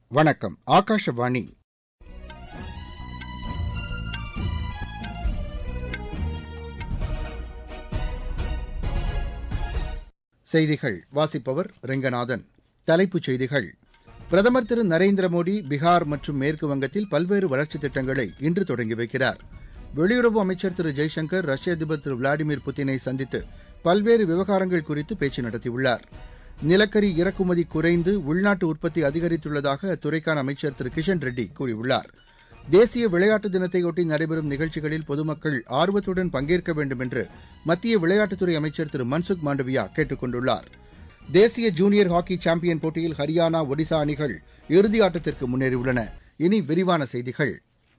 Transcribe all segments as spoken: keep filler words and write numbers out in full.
வணக்கம். ஆகாஷவாணி. செய்திகள் வாசிப்பவர் ரெங்கநாதன். தலைப்புச் செய்திகள். பிரதமர் திரு நரேந்திர மோடி பீகார் மற்றும் மேற்கு வங்கத்தில் பல்வேறு வளர்ச்சித் திட்டங்களை இன்று தொடங்கி வைக்கிறார். வெளியுறவு அமைச்சர் திரு ஜெய்சங்கர் ரஷ்ய அதிபர் திரு விளாடிமிர் புட்டினை சந்தித்து பல்வேறு விவகாரங்கள் குறித்து பேச்சு நடத்தியுள்ளார். நிலக்கரி இறக்குமதி குறைந்து உள்நாட்டு உற்பத்தி அதிகரித்துள்ளதாக அத்துறைக்கான அமைச்சர் திரு கிஷன் ரெட்டி கூறியுள்ளார். தேசிய விளையாட்டு தினத்தையொட்டி நடைபெறும் நிகழ்ச்சிகளில் பொதுமக்கள் ஆர்வத்துடன் பங்கேற்க வேண்டும் என்று மத்திய விளையாட்டுத்துறை அமைச்சர் திரு மன்சுக் மாண்டவியா கேட்டுக் கொண்டுள்ளார். தேசிய ஜூனியர் ஹாக்கி சாம்பியன் போட்டியில் ஹரியானா, ஒடிசா அணிகள் இறுதி ஆட்டத்திற்கு முன்னேறியுள்ளன. இனி விரிவான செய்திகள்.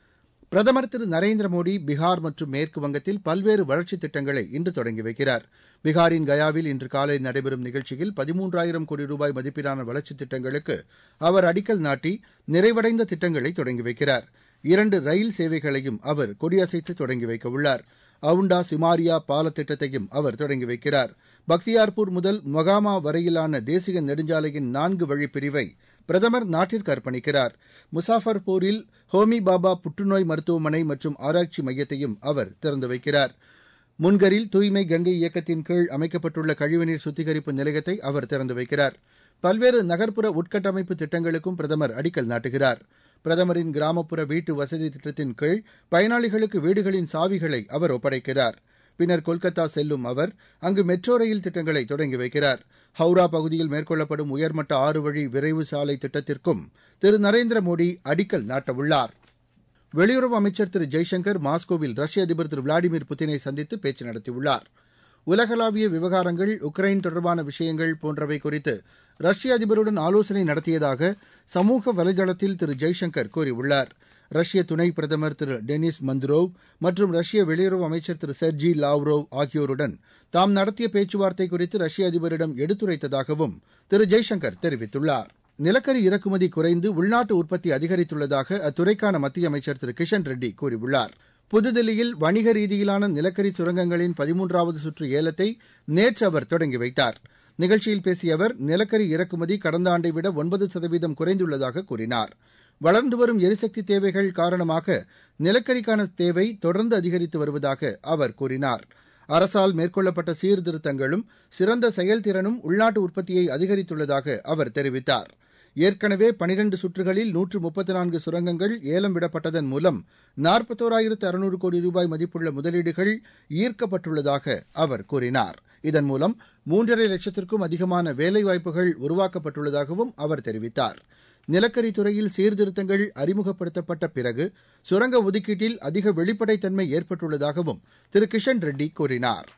பிரதமர் திரு நரேந்திர மோடி பீகார் மற்றும் மேற்கு வங்கத்தில் பல்வேறு வளர்ச்சித் திட்டங்களை இன்று தொடங்கி வைக்கிறார். பீகாரின் கயாவில் இன்று காலை நடைபெறும் நிகழ்ச்சியில் பதிமூன்றாயிரம் கோடி ரூபாய் மதிப்பிலான வளர்ச்சித் திட்டங்களுக்கு அவர் அடிக்கல் நாட்டி நிறைவடைந்த திட்டங்களை தொடங்கி வைக்கிறார். இரண்டு ரயில் சேவைகளையும் அவர் கொடியசைத்து தொடங்கி வைக்கவுள்ளார். அவுண்டா சிமாரியா பால திட்டத்தையும் அவர் தொடங்கி வைக்கிறார். பக்தியார்பூர் முதல் மொகாமா வரையிலான தேசிய நெடுஞ்சாலையின் நான்கு வழி பிரிவை பிரதமர் நாட்டிற்கு அர்ப்பணிக்கிறார். முசாஃபர்பூரில் ஹோமி பாபா புற்றுநோய் மருத்துவமனை மற்றும் ஆராய்ச்சி மையத்தையும் அவர் திறந்து வைக்கிறார். முன்கரில் தூய்மை கங்கை இயக்கத்தின் கீழ் அமைக்கப்பட்டுள்ள கழிவுநீர் சுத்திகரிப்பு நிலையத்தை அவர் திறந்து வைக்கிறார். பல்வேறு நகர்ப்புற உட்கட்டமைப்பு திட்டங்களுக்கும் பிரதமர் அடிக்கல் நாட்டுகிறார். பிரதமரின் கிராமப்புற வீட்டு வசதி திட்டத்தின் கீழ் பயனாளிகளுக்கு வீடுகளின் சாவிகளை அவர் ஒப்படைக்கிறார். பின்னர் கொல்கத்தா செல்லும் அவர் அங்கு மெட்ரோ ரயில் திட்டங்களை தொடங்கி வைக்கிறார். ஹவுரா பகுதியில் மேற்கொள்ளப்படும் உயர்மட்ட ஆறு வழி விரைவு சாலை திட்டத்திற்கும் திரு நரேந்திர மோடி அடிக்கல் நாட்டவுள்ளார். வெளியுறவு அமைச்சர் திரு ஜெய்சங்கர் மாஸ்கோவில் ரஷ்ய அதிபர் திரு விளாடிமிர் புட்டினை சந்தித்து பேச்சு நடத்தியுள்ளார். உலகளாவிய விவகாரங்கள், உக்ரைன் தொடர்பான விஷயங்கள் போன்றவை குறித்து ரஷ்ய அதிபருடன் ஆலோசனை நடத்தியதாக சமூக வலைதளத்தில் திரு ஜெய்சங்கர் கூறியுள்ளார். ரஷ்ய துணை பிரதமர் திரு டெனிஸ் மந்துரோவ் மற்றும் ரஷ்ய வெளியுறவு அமைச்சர் திரு செர்ஜி லாவ்ரோவ் ஆகியோருடன் தாம் நடத்திய பேச்சுவார்த்தை குறித்து ரஷ்ய அதிபரிடம் எடுத்துரைத்ததாகவும் திரு ஜெய்சங்கர் தெரிவித்துள்ளார். நிலக்கரி இறக்குமதி குறைந்து உள்நாட்டு உற்பத்தி அதிகரித்துள்ளதாக அத்துறைக்கான மத்திய அமைச்சர் திரு கிஷன் ரெட்டி கூறியுள்ளார். புதுதில்லியில் வணிக ரீதியிலான நிலக்கரி சுரங்கங்களின் பதிமூன்றாவது சுற்று ஏலத்தை நேற்று அவர் தொடங்கி வைத்தார். நிகழ்ச்சியில் பேசிய அவர் நிலக்கரி இறக்குமதி கடந்த ஆண்டை விட ஒன்பது சதவீதம் குறைந்துள்ளதாக கூறினார். வளர்ந்து வரும் எரிசக்தி தேவைகள் காரணமாக நிலக்கரிக்கான தேவை தொடர்ந்து அதிகரித்து வருவதாக அவர் கூறினார். அரசால் மேற்கொள்ளப்பட்ட சீர்திருத்தங்களும் சிறந்த செயல்திறனும் உள்நாட்டு உற்பத்தியை அதிகரித்துள்ளதாக அவர் தெரிவித்தார். ஏற்கனவே பனிரண்டு சுற்றுகளில் நூற்று முப்பத்தி நான்கு சுரங்கங்கள் ஏலம் விடப்பட்டதன் மூலம் நாற்பத்தோராயிரத்து அறுநூறு கோடி ரூபாய் மதிப்புள்ள முதலீடுகள் ஈர்க்கப்பட்டுள்ளதாக அவர் கூறினார். இதன் மூலம் மூன்றரை லட்சத்திற்கும் அதிகமான வேலைவாய்ப்புகள் உருவாக்கப்பட்டுள்ளதாகவும் அவர் தெரிவித்தார். நிலக்கரி துறையில் சீர்திருத்தங்கள் அறிமுகப்படுத்தப்பட்ட பிறகு சுரங்க ஒதுக்கீட்டில் அதிக வெளிப்படைத்தன்மை ஏற்பட்டுள்ளதாகவும் திரு கிஷன் ரெட்டி கூறினார்.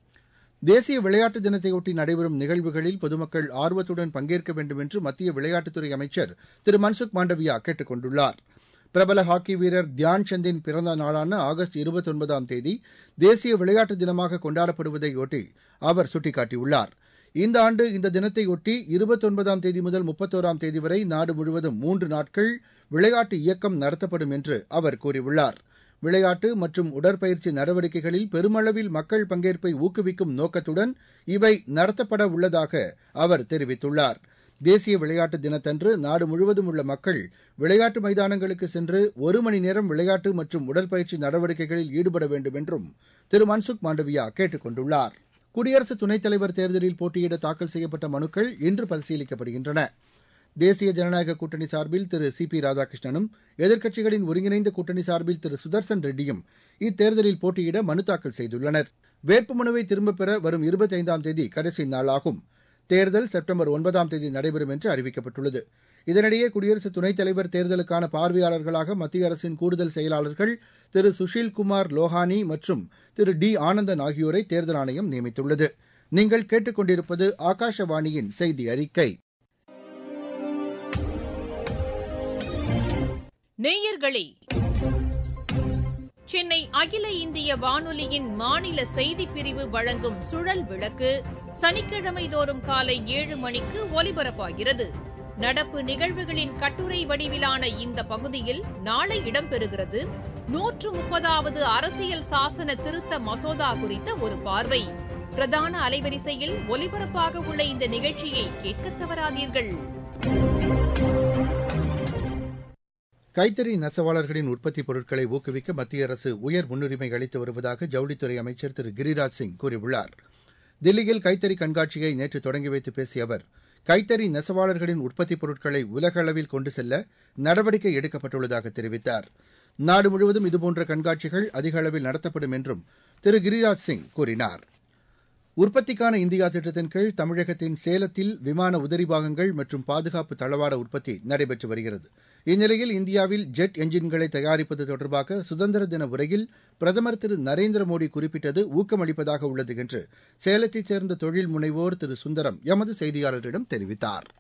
தேசிய விளையாட்டு தினத்தையொட்டி நடைபெறும் நிகழ்வுகளில் பொதுமக்கள் ஆர்வத்துடன் பங்கேற்க வேண்டும் என்று மத்திய விளையாட்டுத்துறை அமைச்சர் திரு மன்சுக் மாண்டவியா கேட்டுக் கொண்டுள்ளார். பிரபல ஹாக்கி வீரர் தியான் சந்தின் பிறந்த நாளான ஆகஸ்ட் இருபத்தி ஒன்பதாம் தேதி தேசிய விளையாட்டு தினமாக கொண்டாடப்படுவதையொட்டி அவர் சுட்டிக்காட்டியுள்ளார். இந்த ஆண்டு இந்த தினத்தையொட்டி இருபத்தி ஒன்பதாம் தேதி முதல் முப்பத்தோராம் தேதி வரை நாடு முழுவதும் மூன்று நாட்கள் விளையாட்டு இயக்கம் நடத்தப்படும் என்று அவர் கூறியுள்ளார். விளையாட்டு மற்றும் உடற்பயிற்சி நடவடிக்கைகளில் பெருமளவில் மக்கள் பங்கேற்பை ஊக்குவிக்கும் நோக்கத்துடன் இவை நடத்தப்பட உள்ளதாக அவர் தெரிவித்துள்ளார். தேசிய விளையாட்டு தினத்தன்று நாடு முழுவதும் உள்ள மக்கள் விளையாட்டு மைதானங்களுக்கு சென்று ஒரு மணி நேரம் விளையாட்டு மற்றும் உடற்பயிற்சி நடவடிக்கைகளில் ஈடுபட வேண்டும் என்றும் திரு மன்சுக் மாண்டவியா கேட்டுக் கொண்டுள்ளார். குடியரசு துணைத் தலைவர் தேர்தலில் போட்டியிட தாக்கல் செய்யப்பட்ட மனுக்கள் இன்று பரிசீலிக்கப்படுகின்றன. தேசிய ஜனநாயக கூட்டணி சார்பில் திரு சி பி ராதாகிருஷ்ணனும் எதிர்க்கட்சிகளின் ஒருங்கிணைந்த கூட்டணி சார்பில் திரு சுதர்சன் ரெட்டியும் இத்தேர்தலில் போட்டியிட மனு தாக்கல் செய்துள்ளனர். வேட்புமனுவை திரும்பப் பெற வரும் இருபத்தி ஐந்தாம் தேதி கடைசி நாளாகும். தேர்தல் செப்டம்பர் ஒன்பதாம் தேதி நடைபெறும் என்று அறிவிக்கப்பட்டுள்ளது. இதனிடையே குடியரசு துணைத் தலைவர் தேர்தலுக்கான பார்வையாளர்களாக மத்திய அரசின் கூடுதல் செயலாளர்கள் திரு சுஷில்குமார் லோஹானி மற்றும் திரு டி ஆனந்தன் ஆகியோரை தேர்தல் ஆணையம் நியமித்துள்ளது. நீங்கள் கேட்டுக் கொண்டிருப்பது ஆகாஷவாணியின் செய்தி அறிக்கை. நேயர்களே, சென்னை அகில இந்திய வானொலியின் மாநில செய்திப் பிரிவு வழங்கும் சுழல் விளக்கு சனிக்கிழமை தோறும் காலை ஏழு மணிக்கு ஒலிபரப்பாகிறது. நடப்பு நிகழ்வுகளின் கட்டுரை வடிவிலான இந்த பகுதியில் நாளை இடம்பெறுகிறது நூற்று முப்பதாவது அரசியல் சாசன திருத்த மசோதா குறித்த ஒரு பார்வை. பிரதான அலைவரிசையில் ஒலிபரப்பாக உள்ள இந்த நிகழ்ச்சியை கேட்க தவறாதீர்கள். கைத்தறி நெசவாளர்களின் உற்பத்தி பொருட்களை ஊக்குவிக்க மத்திய அரசு உயர் முன்னுரிமை அளித்து வருவதாக ஜவுளித்துறை அமைச்சர் திரு கிரிராஜ் சிங் கூறியுள்ளார். தில்லியில் கைத்தறி கண்காட்சியை நேற்று தொடங்கி வைத்து பேசிய அவர், கைத்தறி நெசவாளர்களின் உற்பத்திப் பொருட்களை உலக அளவில் கொண்டு செல்ல நடவடிக்கை எடுக்கப்பட்டுள்ளதாக தெரிவித்தார். நாடு முழுவதும் இதுபோன்ற கண்காட்சிகள் அதிக அளவில் நடத்தப்படும் என்றும் திரு கிரிராஜ் சிங் கூறினார். உற்பத்திக்கான இந்தியா திட்டத்தின் கீழ் தமிழகத்தின் சேலத்தில் விமான உதிரிபாகங்கள் மற்றும் பாதுகாப்பு தளவாட உற்பத்தி நடைபெற்று வருகிறது. இந்நிலையில் இந்தியாவில் ஜெட் என்ஜின்களை தயாரிப்பது தொடர்பாக சுதந்திர தின உரையில் பிரதமர் திரு நரேந்திர மோடி குறிப்பிட்டது ஊக்கமளிப்பதாக உள்ளது என்று சேலத்தைச் சேர்ந்த தொழில் முனைவோர் திரு சுந்தரம் எமது செய்தியாளரிடம் தெரிவித்தார்.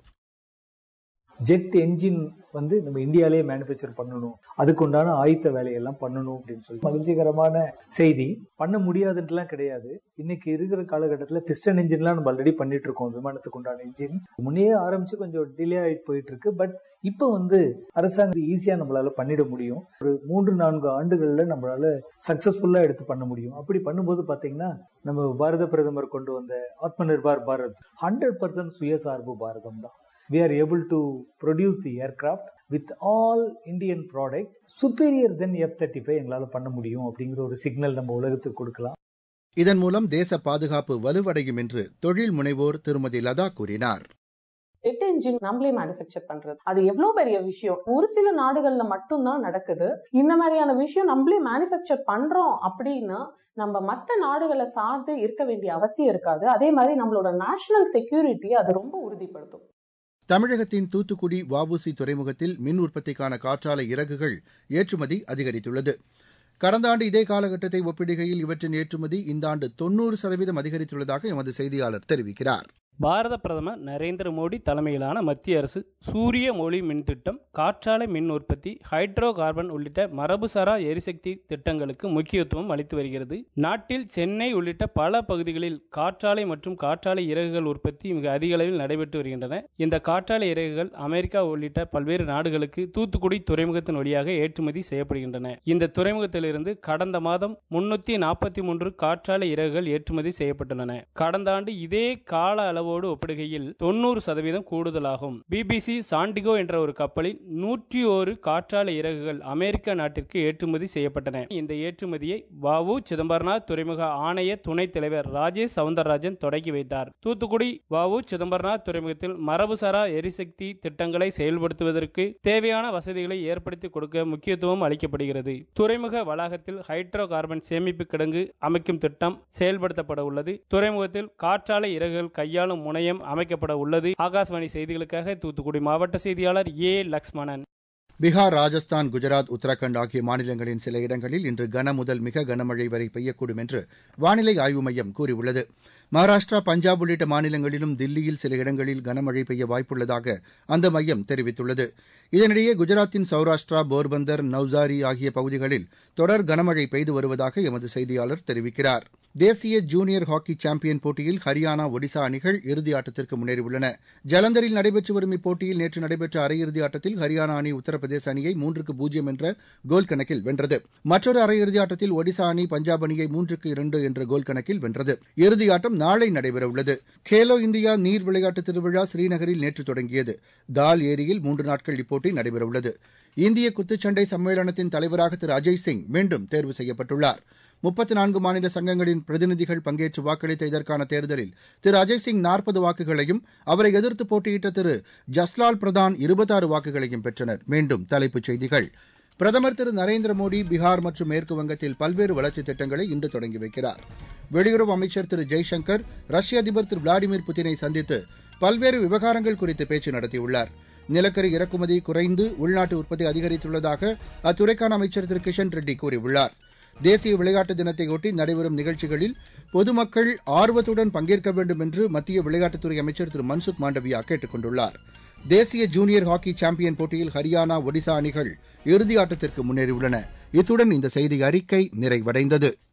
ஜெட் என்ஜின் வந்து நம்ம இந்தியாலே மேனுஃபேக்சர் பண்ணணும், அதுக்கு உண்டான ஆயத்த வேலையெல்லாம் பண்ணணும் அப்படின்னு சொல்லி மகிழ்ச்சிகரமான செய்தி. பண்ண முடியாதுன்றலாம் கிடையாது. இன்னைக்கு இருக்கிற காலகட்டத்தில் பிஸ்டன் என்ஜின்லாம் நம்ம ஆல்ரெடி பண்ணிட்டு இருக்கோம். விமானத்துக்கு உண்டான என்ஜின் முன்னே ஆரம்பிச்சு கொஞ்சம் டிலே ஆகிட்டு போயிட்டு இருக்கு. பட் இப்போ வந்து அரசாங்கம் ஈஸியா நம்மளால பண்ணிட முடியும். ஒரு மூன்று நான்கு ஆண்டுகள்ல நம்மளால சக்சஸ்ஃபுல்லா எடுத்து பண்ண முடியும். அப்படி பண்ணும்போது பாத்தீங்கன்னா நம்ம பாரத பிரதமர் கொண்டு வந்த ஆத்ம நிர்பார் பாரத் ஹண்ட்ரட் பர்சன்ட் சுயசார்பு பாரதம் தான். We are able to produce the aircraft with all Indian product superior than F thirty five எங்களால பண்ண முடியும் அப்படிங்கிற ஒரு சிக்னல் நம்ம உலகத்துக்கு கொடுக்கலாம். இதன் மூலம் தேச பாதுகாப்பு வலுவடையும் என்று தொழில் முனைவோர் திருமதி லதா கூறினார். ஜெட் என்ஜின் நம்மளே மேனுஃபேக்சர் பண்றது அது எவ்வளவு பெரிய விஷயம். ஒரு சில நாடுகள்ல மட்டும்தான் நடக்குது. இந்த மாதிரியான விஷயம் நம்மளே மேனுஃபேக்சர் பண்றோம் அப்படின்னா நம்ம மற்ற நாடுகளை சார்ந்து இருக்க வேண்டிய அவசியம் இருக்காது. அதே மாதிரி நம்மளோட நேஷனல் செக்யூரிட்டி அது ரொம்ப உறுதிப்படுத்தும். தமிழகத்தின் தூத்துக்குடி வஉசி துறைமுகத்தில் மின் உற்பத்திக்கான காற்றாலை இறகுகள் ஏற்றுமதி அதிகரித்துள்ளது. கடந்த ஆண்டு இதே காலகட்டத்தை ஒப்பிடுகையில் இவற்றின் ஏற்றுமதி இந்த ஆண்டு தொன்னூறு சதவீதம் அதிகரித்துள்ளதாக எமது செய்தியாளர் தெரிவிக்கிறார். பாரத பிரதமர் நரேந்திர மோடி தலைமையிலான மத்திய அரசு சூரிய ஒளி மின் திட்டம், காற்றாலை மின் உற்பத்தி, ஹைட்ரோ கார்பன் உள்ளிட்ட மரபுசாரா எரிசக்தி திட்டங்களுக்கு முக்கியத்துவம் அளித்து வருகிறது. நாட்டில் சென்னை உள்ளிட்ட பல பகுதிகளில் காற்றாலை மற்றும் காற்றாலை இறகுகள் உற்பத்தி மிக அதிக அளவில் நடைபெற்று வருகின்றன. இந்த காற்றாலை இறகுகள் அமெரிக்கா உள்ளிட்ட பல்வேறு நாடுகளுக்கு தூத்துக்குடி துறைமுகத்தின் வழியாக ஏற்றுமதி செய்யப்படுகின்றன. இந்த துறைமுகத்திலிருந்து கடந்த மாதம் முன்னூத்தி நாற்பத்தி மூன்று காற்றாலை இறகுகள் ஏற்றுமதி செய்யப்பட்டுள்ளன. கடந்த ஆண்டு இதே கால அளவு ஒப்பிடுகையில் தொன்னூறு சதவீதம் கூடுதலாகும். பிபிசி சாண்டிகோ என்ற ஒரு கப்பலில் நூற்றி ஒரு காற்றாலை இறகுகள் அமெரிக்க நாட்டிற்கு ஏற்றுமதி செய்யப்பட்டன. இந்த ஏற்றுமதியை வஉ சிதம்பரனார் துறைமுக ஆணைய துணைத் தலைவர் ராஜேஷ் சவுந்தரராஜன் தொடங்கி வைத்தார். தூத்துக்குடி வஉ சிதம்பரனார் துறைமுகத்தில் மரபுசாரா எரிசக்தி திட்டங்களை செயல்படுத்துவதற்கு தேவையான வசதிகளை ஏற்படுத்தி கொடுக்க முக்கியத்துவம் அளிக்கப்படுகிறது. துறைமுக வளாகத்தில் ஹைட்ரோ கார்பன் சேமிப்பு கிடங்கு அமைக்கும் திட்டம் செயல்படுத்தப்பட உள்ளது. துறைமுகத்தில் காற்றாலை இறகுகள் கையாளும் முனையம் அமைக்கப்பட உள்ளது. ஆகாசவாணி செய்திகளுக்காக தூத்துக்குடி மாவட்ட செய்தியாளர் ஏ லக்ஷ்மணன். பீகார், ராஜஸ்தான், குஜராத், உத்தரகாண்ட் ஆகிய மாநிலங்களின் சில இடங்களில் இன்று கன முதல் மிக கனமழை வரை பெய்யக்கூடும் என்று வானிலை ஆய்வு மையம் கூறியுள்ளது. மகாராஷ்டிரா, பஞ்சாப் உள்ளிட்ட மாநிலங்களிலும் தில்லியில் சில இடங்களில் கனமழை பெய்ய வாய்ப்புள்ளதாக அந்த மையம் தெரிவித்துள்ளது. இதனிடையே குஜராத்தின் சௌராஷ்டிரா, போர்பந்தர், நவ்சாரி ஆகிய பகுதிகளில் தொடர் கனமழை பெய்து வருவதாக எமது செய்தியாளர் தெரிவிக்கிறார். தேசிய ஜூனியர் ஹாக்கி சாம்பியன் போட்டியில் ஹரியானா, ஒடிசா அணிகள் இறுதி ஆட்டத்திற்கு முன்னேறியுள்ளன. ஜலந்தரில் நடைபெற்று வரும் இப்போட்டியில் நேற்று நடைபெற்ற அரையிறுதி ஆட்டத்தில் ஹரியானா அணி உத்தரப்பிரதேச அணியை மூன்றுக்கு பூஜ்ஜியம் என்ற கோல் கணக்கில் வென்றது. மற்றொரு அரையிறுதி ஆட்டத்தில் ஒடிசா அணி பஞ்சாப் அணியை மூன்றுக்கு இரண்டு என்ற கோல் கணக்கில் வென்றது. இறுதி ஆட்டம் நாளை நடைபெறவுள்ளது. கேலோ இந்தியா நீர் விளையாட்டு திருவிழா ஸ்ரீநகரில் நேற்று தொடங்கியது. தால் ஏரியில் மூன்று நாட்கள் இப்போட்டி நடைபெறவுள்ளது. இந்திய குத்துச்சண்டை சம்மேளனத்தின் தலைவராக திரு அஜய் சிங் மீண்டும் தேர்வு செய்யப்பட்டுள்ளார். முப்பத்து நான்கு மாநில சங்கங்களின் பிரதிநிதிகள் பங்கேற்று வாக்களித்த இதற்கான தேர்தலில் திரு அஜய் சிங் நாற்பது வாக்குகளையும் அவரை எதிர்த்து போட்டியிட்ட திரு ஜஸ்லால் பிரதான் இருபத்தாறு வாக்குகளையும் பெற்றனர். மீண்டும் தலைப்புச் செய்திகள். பிரதமர் திரு நரேந்திர மோடி பீகார் மற்றும் மேற்கு வங்கத்தில் பல்வேறு வளர்ச்சித் திட்டங்களை இன்று தொடங்கி வைக்கிறார். வெளியுறவு அமைச்சர் திரு ஜெய்சங்கர் ரஷ்ய அதிபர் திரு விளாடிமிர் புட்டினை சந்தித்து பல்வேறு விவகாரங்கள் குறித்து பேச்சு நடத்தியுள்ளார். நிலக்கரி இறக்குமதி குறைந்து உள்நாட்டு உற்பத்தி அதிகரித்துள்ளதாக அத்துறைக்கான அமைச்சர் திரு கிஷன் ரெட்டி கூறியுள்ளார். தேசிய விளையாட்டு தினத்தையொட்டி நடைபெறும் நிகழ்ச்சிகளில் பொதுமக்கள் ஆர்வத்துடன் பங்கேற்க வேண்டும் என்று மத்திய விளையாட்டுத்துறை அமைச்சர் திரு மன்சுக் மாண்டவியா கேட்டுக் கொண்டுள்ளார். தேசிய ஜூனியர் ஹாக்கி சாம்பியன் போட்டியில் ஹரியானா, ஒடிசா அணிகள் இறுதி ஆட்டத்திற்கு முன்னேறியுள்ளன. இத்துடன் இந்த செய்தி அறிக்கை நிறைவடைந்தது.